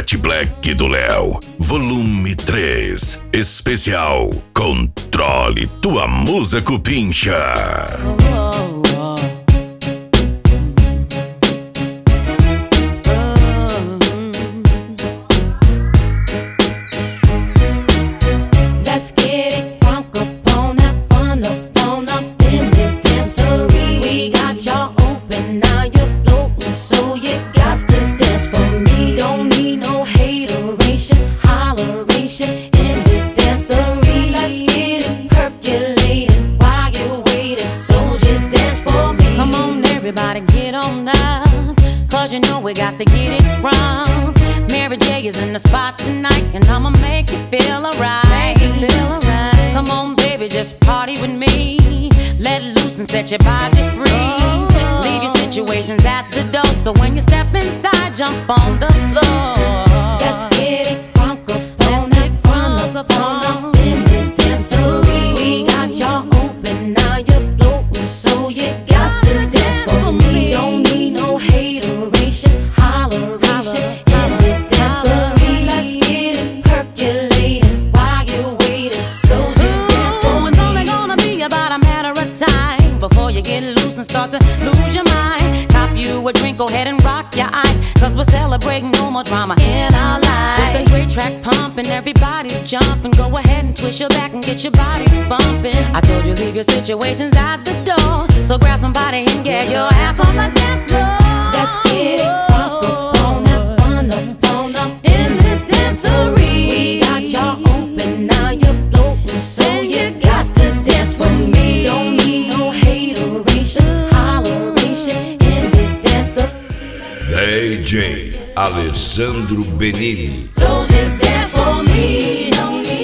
Jet Black do Léo, volume 3, especial Controle Tua Musa Cupincha. Everybody get on up, cause you know we got to get it wrong. Mary J is in the spot tonight, and I'ma make you feel alright. Come on baby, just party with me. Let loose and set your body free. Leave your situations at the door, so when you step inside, jump on the floor. Let's get it crunk up in this dancery. We got y'all open, now you're floating, so you got to dance for me. Don't need no hateration, holleration in this dancery. Let's get it percolating while you're waiting, so just dance for me. It's only gonna be about a matter of time before you get loose and start to lose your mind. Cop you a drink, go ahead and rock your eyes, cause we're celebrating no more drama in our lives. With a great track pumping, everybody's jumping. Go ahead and twist your back and get your body bumping. I told you leave your situations at the door, so grab somebody and get your ass on the dance floor. Let's get it crunk up in this dancery. We got y'all open, now you're floating, so you got to dance with me. Don't need no hateration, holleration in this dancery. DJ Alessandro Benini. So just dance for me, don't need